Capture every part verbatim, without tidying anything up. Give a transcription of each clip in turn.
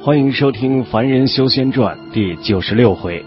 欢迎收听《凡人修仙传》第九十六回。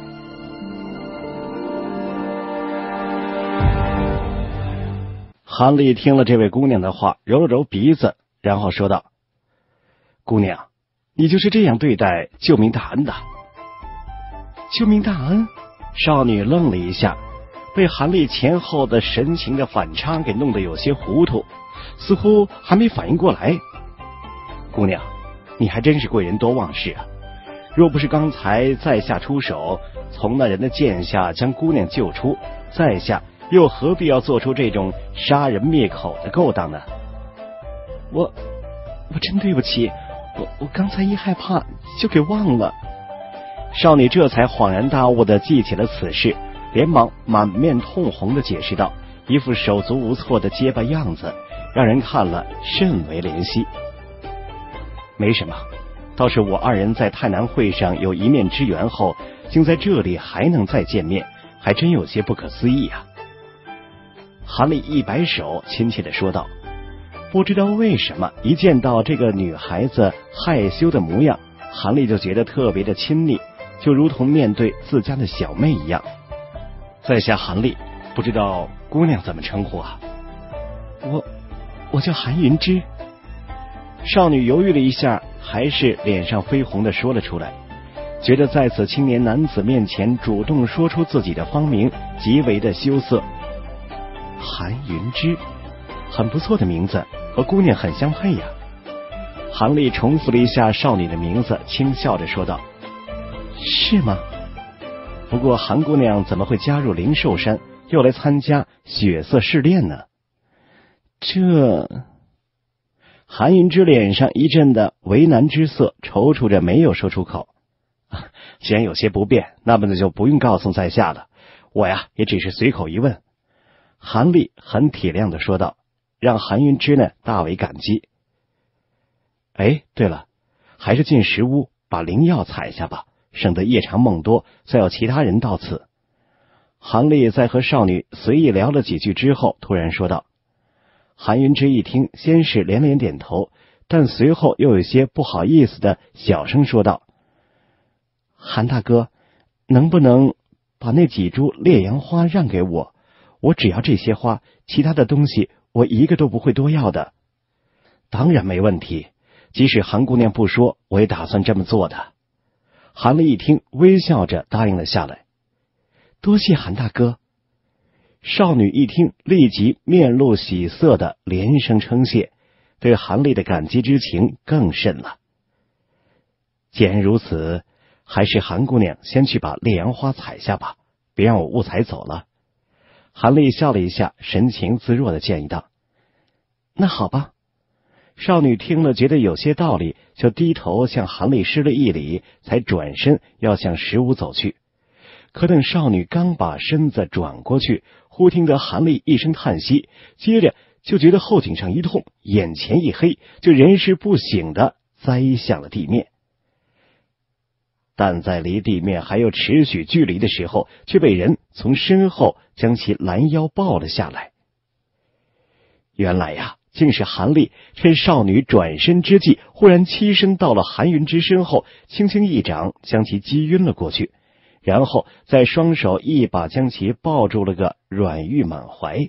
韩立听了这位姑娘的话，揉了揉鼻子，然后说道：姑娘，你就是这样对待救命大恩的？救命大恩？少女愣了一下，被韩立前后的神情的反差给弄得有些糊涂，似乎还没反应过来。姑娘，你还真是贵人多忘事啊！若不是刚才在下出手，从那人的剑下将姑娘救出，在下又何必要做出这种杀人灭口的勾当呢？我我真对不起，我我刚才一害怕就给忘了。少女这才恍然大悟的记起了此事，连忙满面通红的解释道，一副手足无措的结巴样子，让人看了甚为怜惜。没什么，倒是我二人在太南会上有一面之缘后，竟在这里还能再见面，还真有些不可思议啊。韩立一摆手，亲切地说道。不知道为什么，一见到这个女孩子害羞的模样，韩立就觉得特别的亲昵，就如同面对自家的小妹一样。在下韩立，不知道姑娘怎么称呼啊？我我叫韩云芝。少女犹豫了一下，还是脸上绯红的说了出来，觉得在此青年男子面前主动说出自己的芳名，极为的羞涩。韩云芝，很不错的名字，和姑娘很相配呀。韩立重复了一下少女的名字，轻笑着说道：是吗？不过韩姑娘怎么会加入灵寿山，又来参加血色试炼呢？这……韩云之脸上一阵的为难之色，踌躇着没有说出口。既然有些不便，那么就不用告诉在下了，我呀也只是随口一问。韩立很体谅的说道，让韩云之呢大为感激。哎，对了，还是进石屋把灵药采下吧，省得夜长梦多，再有其他人到此。韩立在和少女随意聊了几句之后，突然说道。韩云之一听，先是连连点头，但随后又有些不好意思的小声说道：韩大哥，能不能把那几株烈阳花让给我？我只要这些花，其他的东西我一个都不会多要的。当然没问题，即使韩姑娘不说，我也打算这么做的。韩立一听，微笑着答应了下来。多谢韩大哥。少女一听，立即面露喜色的连声称谢，对韩立的感激之情更甚了。既然如此，还是韩姑娘先去把烈阳花采下吧，别让我误采走了。韩立笑了一下，神情自若的建议道。那好吧。少女听了觉得有些道理，就低头向韩立施了一礼，才转身要向石屋走去。可等少女刚把身子转过去，忽听得韩立一声叹息，接着就觉得后颈上一痛，眼前一黑，就人事不省的栽向了地面。但在离地面还有尺许距离的时候，却被人从身后将其拦腰抱了下来。原来呀，竟是韩立趁少女转身之际，忽然栖身到了韩云之身后，轻轻一掌将其击晕了过去，然后再双手一把将其抱住了个软玉满怀。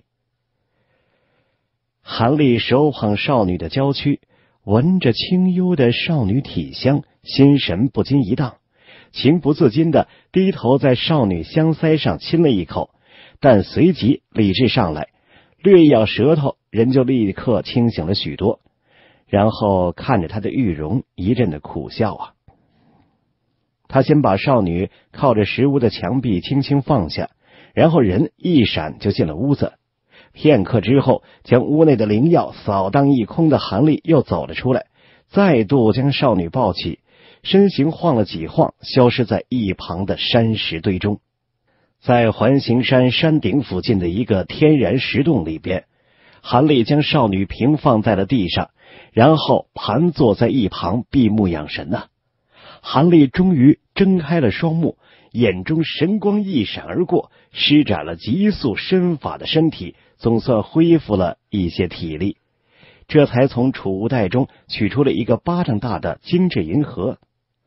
韩立手捧少女的娇躯，闻着清幽的少女体香，心神不禁一荡，情不自禁的低头在少女香腮上亲了一口，但随即理智上来，略一咬舌头，人就立刻清醒了许多，然后看着她的玉容，一阵的苦笑啊。他先把少女靠着石屋的墙壁轻轻放下，然后人一闪就进了屋子。片刻之后，将屋内的灵药扫荡一空的韩立又走了出来，再度将少女抱起，身形晃了几晃，消失在一旁的山石堆中。在环形山山顶附近的一个天然石洞里边，韩立将少女平放在了地上，然后盘坐在一旁闭目养神呐、啊。韩立终于睁开了双目，眼中神光一闪而过，施展了急速身法的身体总算恢复了一些体力，这才从储物袋中取出了一个巴掌大的精致银盒。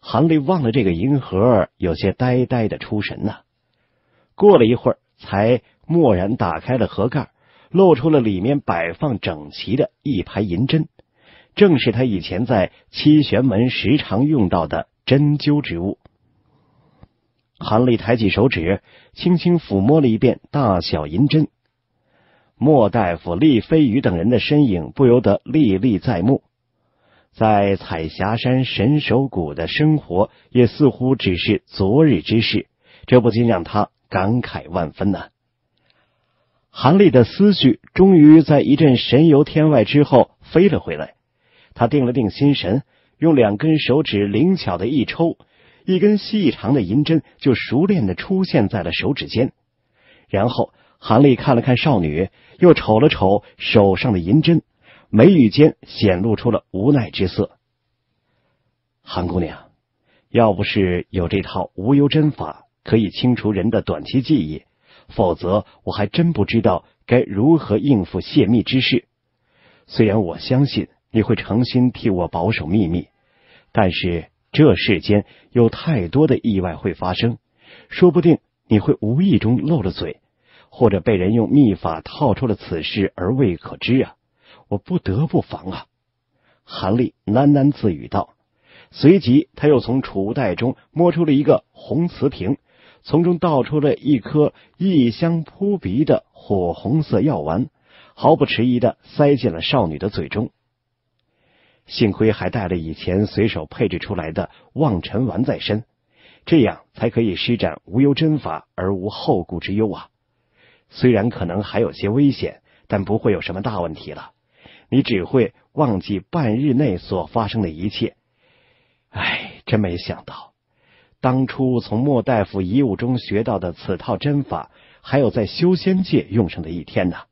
韩立望了这个银盒，有些呆呆的出神呢。过了一会儿，才蓦然打开了盒盖，露出了里面摆放整齐的一排银针，正是他以前在七玄门时常用到的针灸之物。韩立抬起手指，轻轻抚摸了一遍大小银针，莫大夫、厉飞宇等人的身影不由得历历在目。在彩霞山神手谷的生活也似乎只是昨日之事，这不禁让他感慨万分呢、啊。韩立的思绪终于在一阵神游天外之后飞了回来，他定了定心神，用两根手指灵巧的一抽，一根细长的银针就熟练的出现在了手指间。然后韩立看了看少女，又瞅了瞅手上的银针，眉宇间显露出了无奈之色。韩姑娘，要不是有这套无忧针法可以清除人的短期记忆，否则我还真不知道该如何应付泄密之事。虽然我相信你会诚心替我保守秘密，但是这世间有太多的意外会发生，说不定你会无意中漏了嘴，或者被人用秘法套出了此事而未可知啊！我不得不防啊！韩立喃喃自语道。随即他又从储物袋中摸出了一个红瓷瓶，从中倒出了一颗异香扑鼻的火红色药丸，毫不迟疑地塞进了少女的嘴中。幸亏还带了以前随手配置出来的望尘丸在身，这样才可以施展无忧针法而无后顾之忧啊！虽然可能还有些危险，但不会有什么大问题了。你只会忘记半日内所发生的一切。唉，真没想到，当初从莫大夫遗物中学到的此套针法，还有在修仙界用上的一天呢。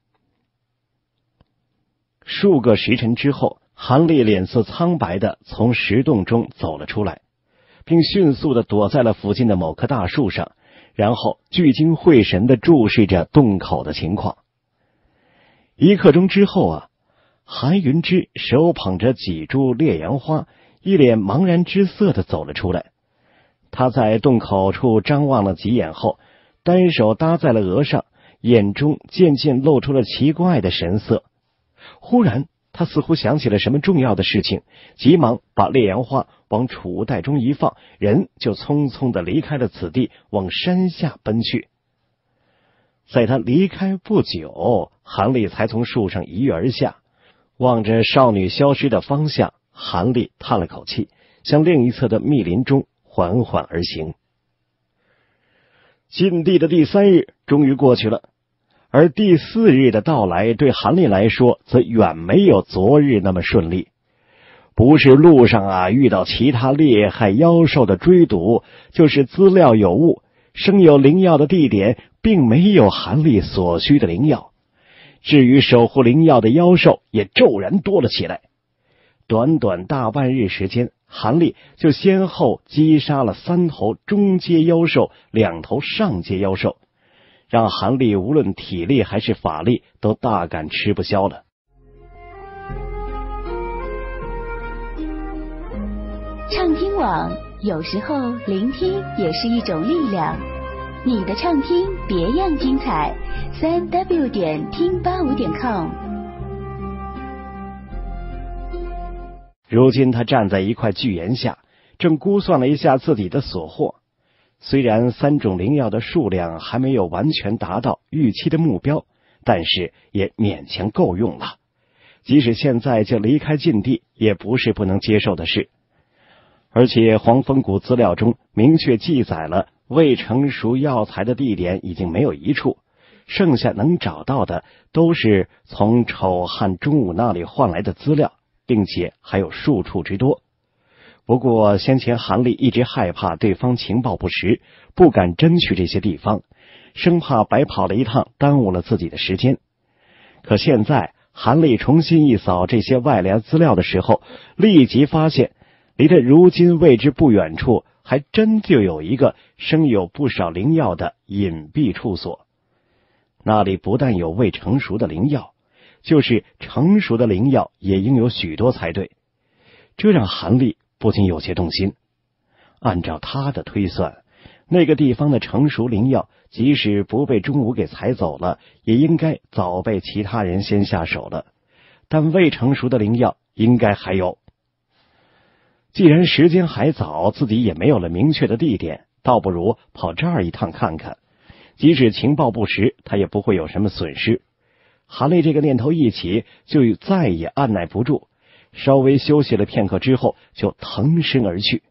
数个时辰之后，韩立脸色苍白的从石洞中走了出来，并迅速的躲在了附近的某棵大树上，然后聚精会神的注视着洞口的情况。一刻钟之后啊，韩云之手捧着几株烈阳花，一脸茫然之色的走了出来。他在洞口处张望了几眼后，单手搭在了额上，眼中渐渐露出了奇怪的神色。忽然他似乎想起了什么重要的事情，急忙把烈阳花往储物袋中一放，人就匆匆的离开了此地，往山下奔去。在他离开不久，韩立才从树上一跃而下，望着少女消失的方向，韩立叹了口气，向另一侧的密林中缓缓而行。禁地的第三日终于过去了，而第四日的到来对韩立来说则远没有昨日那么顺利。不是路上啊遇到其他厉害妖兽的追堵，就是资料有误，生有灵药的地点并没有韩立所需的灵药。至于守护灵药的妖兽也骤然多了起来。短短大半日时间，韩立就先后击杀了三头中阶妖兽，两头上阶妖兽，让韩立无论体力还是法力都大感吃不消了。 畅听网，有时候聆听也是一种力量。你的畅听别样精彩，三 w 点听八五点 com。 如今他站在一块巨岩下，正估算了一下自己的所获。虽然三种灵药的数量还没有完全达到预期的目标，但是也勉强够用了。即使现在就离开禁地，也不是不能接受的事。而且黄风谷资料中明确记载了未成熟药材的地点已经没有一处，剩下能找到的都是从丑汉中武那里换来的资料，并且还有数处之多。不过先前韩立一直害怕对方情报不实，不敢争取这些地方，生怕白跑了一趟，耽误了自己的时间。可现在韩立重新一扫这些外来资料的时候，立即发现离着如今位置不远处还真就有一个生有不少灵药的隐蔽处所。那里不但有未成熟的灵药，就是成熟的灵药也应有许多才对。这让韩立不禁有些动心。 按照他的推算，那个地方的成熟灵药即使不被钟午给采走了，也应该早被其他人先下手了。但未成熟的灵药应该还有。既然时间还早，自己也没有了明确的地点，倒不如跑这儿一趟看看。即使情报不实，他也不会有什么损失。韩立这个念头一起，就再也按耐不住，稍微休息了片刻之后，就腾身而去。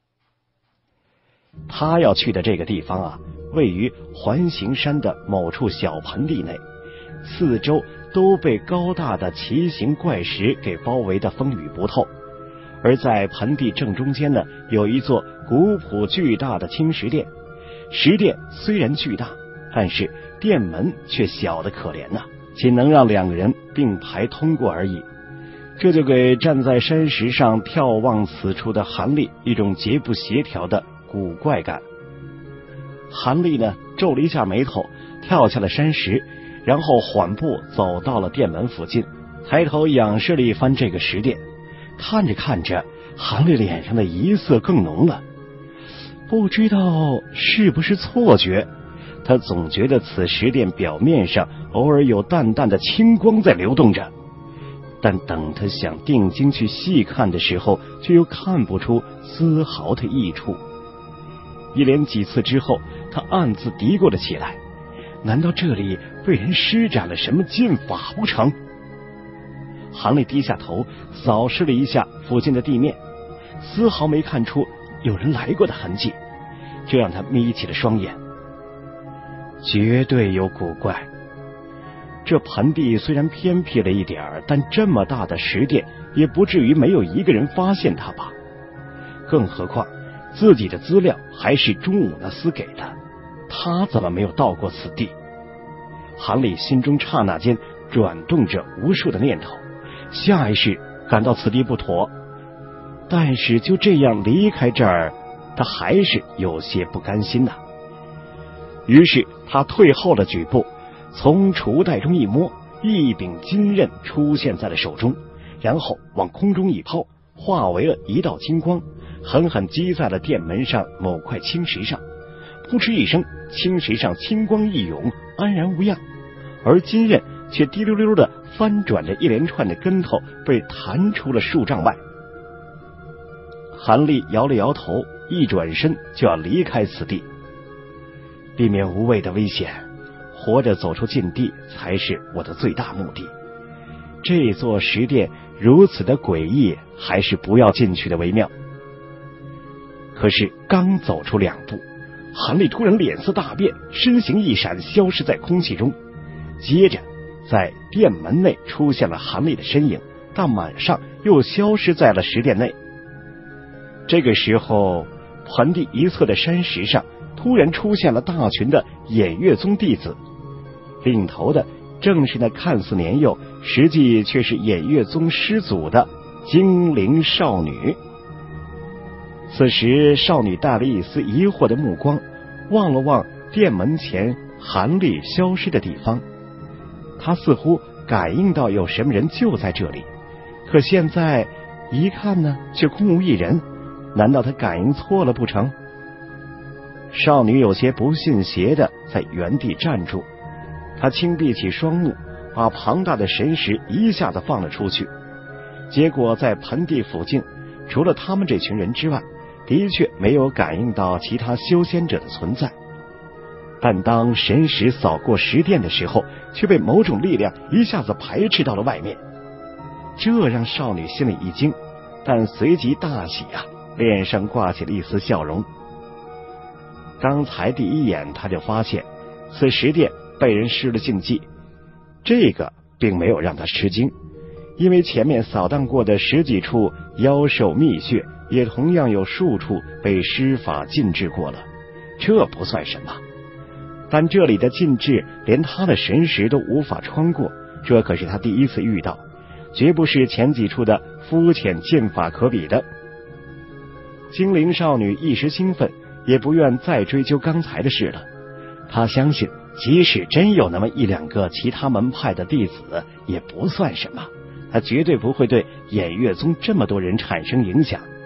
他要去的这个地方啊，位于环形山的某处小盆地内，四周都被高大的奇形怪石给包围的风雨不透。而在盆地正中间呢，有一座古朴巨大的青石殿。石殿虽然巨大，但是殿门却小得可怜呐、啊，仅能让两个人并排通过而已。这就给站在山石上眺望此处的韩立一种极不协调的古怪感。韩立呢，皱了一下眉头，跳下了山石，然后缓步走到了殿门附近，抬头仰视了一番这个石殿。看着看着，韩立脸上的疑色更浓了。不知道是不是错觉，他总觉得此石殿表面上偶尔有淡淡的青光在流动着，但等他想定睛去细看的时候，却又看不出丝毫的益处。一连几次之后，他暗自嘀咕了起来，难道这里被人施展了什么禁法不成？韩立低下头扫视了一下附近的地面，丝毫没看出有人来过的痕迹，这让他眯起了双眼。绝对有古怪。这盆地虽然偏僻了一点，但这么大的石殿也不至于没有一个人发现它吧？更何况自己的资料还是钟午那厮给的，他怎么没有到过此地？韩立心中刹那间转动着无数的念头，下意识感到此地不妥，但是就这样离开这儿，他还是有些不甘心呐、啊。于是他退后了几步，从储物袋中一摸，一柄金刃出现在了手中，然后往空中一抛，化为了一道金光，狠狠击在了殿门上某块青石上。扑哧一声，青石上青光一涌，安然无恙，而金刃却滴溜溜的翻转着一连串的跟头，被弹出了数丈外。韩立摇了摇头，一转身就要离开此地。避免无谓的危险，活着走出禁地才是我的最大目的。这座石殿如此的诡异，还是不要进去的为妙。可是刚走出两步，韩立突然脸色大变，身形一闪，消失在空气中。接着在殿门内出现了韩立的身影，但马上又消失在了石殿内。这个时候，盆地一侧的山石上突然出现了大群的偃月宗弟子，领头的正是那看似年幼，实际却是偃月宗师祖的精灵少女。此时少女带了一丝疑惑的目光，望了望殿门前韩立消失的地方，她似乎感应到有什么人就在这里，可现在一看呢，却空无一人，难道她感应错了不成？少女有些不信邪的在原地站住，她轻闭起双目，把庞大的神石一下子放了出去。结果在盆地附近，除了他们这群人之外，的确没有感应到其他修仙者的存在。但当神石扫过石殿的时候，却被某种力量一下子排斥到了外面，这让少女心里一惊，但随即大喜啊，脸上挂起了一丝笑容。刚才第一眼他就发现此石殿被人施了禁忌，这个并没有让他吃惊，因为前面扫荡过的十几处妖兽秘穴也同样有数处被施法禁制过了，这不算什么。但这里的禁制连他的神识都无法穿过，这可是他第一次遇到，绝不是前几处的肤浅剑法可比的。精灵少女一时兴奋，也不愿再追究刚才的事了。她相信即使真有那么一两个其他门派的弟子也不算什么，她绝对不会对偃月宗这么多人产生影响。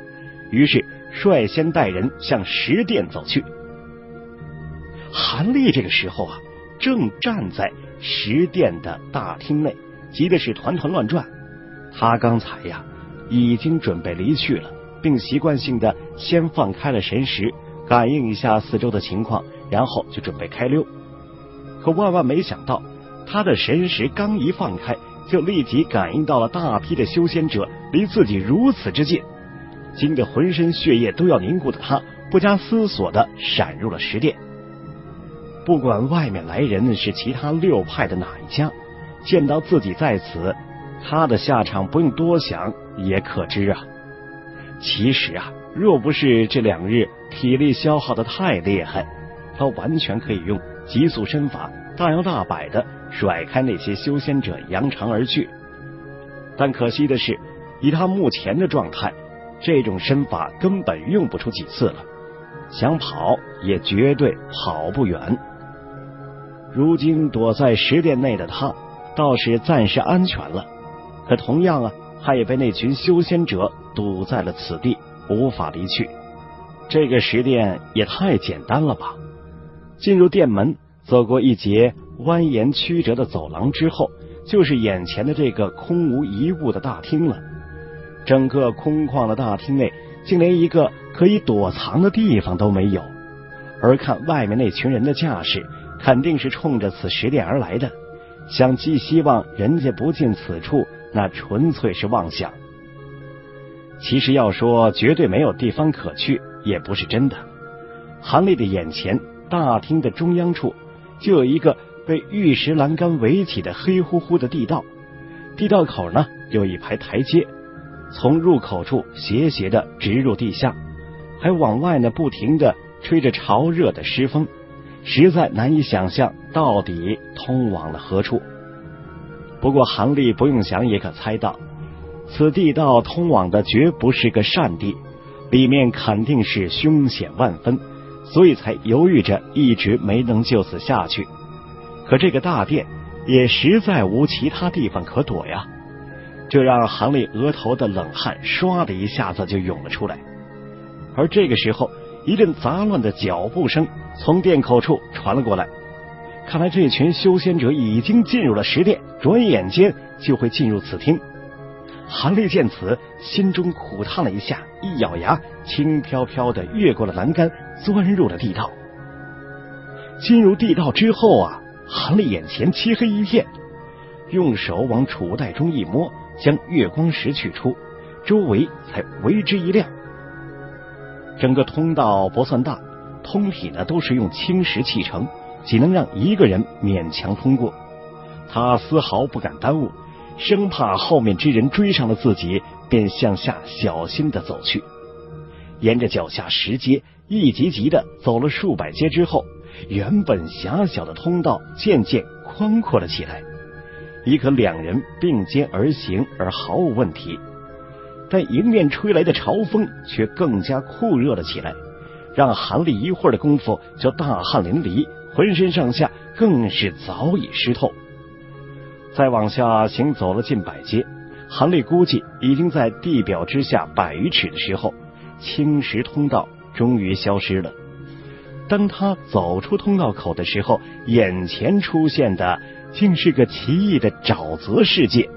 于是率先带人向石殿走去。韩立这个时候啊，正站在石殿的大厅内，急的是团团乱转。他刚才呀已经准备离去了，并习惯性的先放开了神识，感应一下四周的情况，然后就准备开溜。可万万没想到，他的神识刚一放开，就立即感应到了大批的修仙者离自己如此之近，惊得浑身血液都要凝固的他，不加思索的闪入了石殿。不管外面来人是其他六派的哪一家，见到自己在此，他的下场不用多想也可知啊。其实啊，若不是这两日体力消耗的太厉害，他完全可以用急速身法大摇大摆的甩开那些修仙者，扬长而去。但可惜的是，以他目前的状态，这种身法根本用不出几次了，想跑也绝对跑不远。如今躲在石殿内的他倒是暂时安全了，可同样啊，他也被那群修仙者堵在了此地，无法离去。这个石殿也太简单了吧！进入殿门，走过一节蜿蜒曲折的走廊之后，就是眼前的这个空无一物的大厅了。整个空旷的大厅内，竟连一个可以躲藏的地方都没有。而看外面那群人的架势，肯定是冲着此石殿而来的，想寄希望人家不进此处，那纯粹是妄想。其实要说绝对没有地方可去，也不是真的。韩立的眼前大厅的中央处就有一个被玉石栏杆围起的黑乎乎的地道，地道口呢有一排台阶，从入口处斜斜的直入地下，还往外呢不停的吹着潮热的湿风，实在难以想象到底通往了何处。不过韩立不用想也可猜到，此地道通往的绝不是个善地，里面肯定是凶险万分，所以才犹豫着一直没能就此下去。可这个大殿也实在无其他地方可躲呀，这让韩立额头的冷汗唰的一下子就涌了出来。而这个时候，一阵杂乱的脚步声从殿口处传了过来，看来这群修仙者已经进入了石殿，转眼间就会进入此厅。韩立见此，心中苦叹了一下，一咬牙，轻飘飘的越过了栏杆，钻入了地道。进入地道之后啊，韩立眼前漆黑一片，用手往储袋中一摸，将月光石取出，周围才为之一亮。整个通道不算大，通体呢都是用青石砌成，仅能让一个人勉强通过。他丝毫不敢耽误，生怕后面之人追上了自己，便向下小心的走去。沿着脚下石阶一级级的走了数百阶之后，原本狭小的通道渐渐宽阔了起来，已可两人并肩而行而毫无问题。但迎面吹来的潮风却更加酷热了起来，让韩立一会儿的功夫就大汗淋漓，浑身上下更是早已湿透。再往下行走了近百阶，韩立估计已经在地表之下百余尺的时候，青石通道终于消失了。当他走出通道口的时候，眼前出现的竟是个奇异的沼泽世界。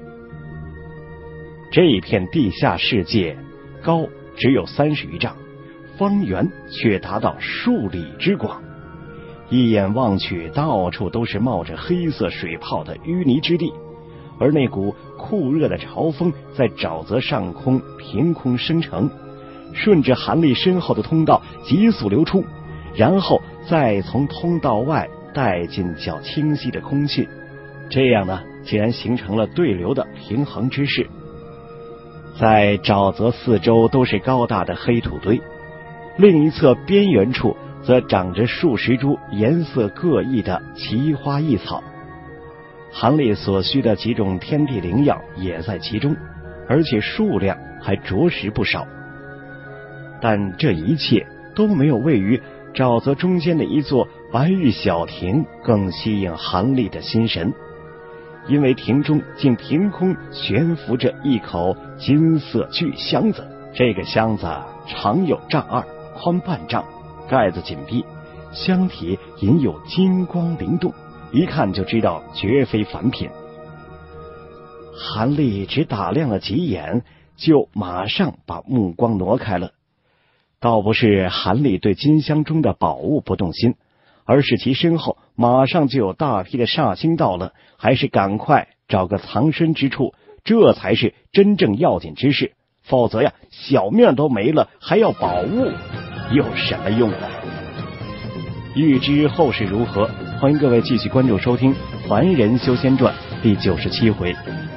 这一片地下世界高只有三十余丈，方圆却达到数里之广，一眼望去，到处都是冒着黑色水泡的淤泥之地，而那股酷热的潮风在沼泽上空凭空生成，顺着韩立身后的通道急速流出，然后再从通道外带进较清晰的空气，这样呢，竟然形成了对流的平衡之势。在沼泽四周都是高大的黑土堆，另一侧边缘处则长着数十株颜色各异的奇花异草，韩立所需的几种天地灵药也在其中，而且数量还着实不少。但这一切都没有位于沼泽中间的一座白玉小亭更吸引韩立的心神，因为亭中竟凭空悬浮着一口金色巨箱子， 这个箱子长有丈二，宽半丈，盖子紧闭，箱体隐有金光灵动，一看就知道绝非凡品。韩立只打量了几眼，就马上把目光挪开了。倒不是韩立对金箱中的宝物不动心，而是其身后马上就有大批的煞星到了，还是赶快找个藏身之处，这才是真正要紧之事。否则呀，小命都没了，还要宝物，有什么用呢？欲知后事如何，欢迎各位继续关注收听《凡人修仙传》第九十七回。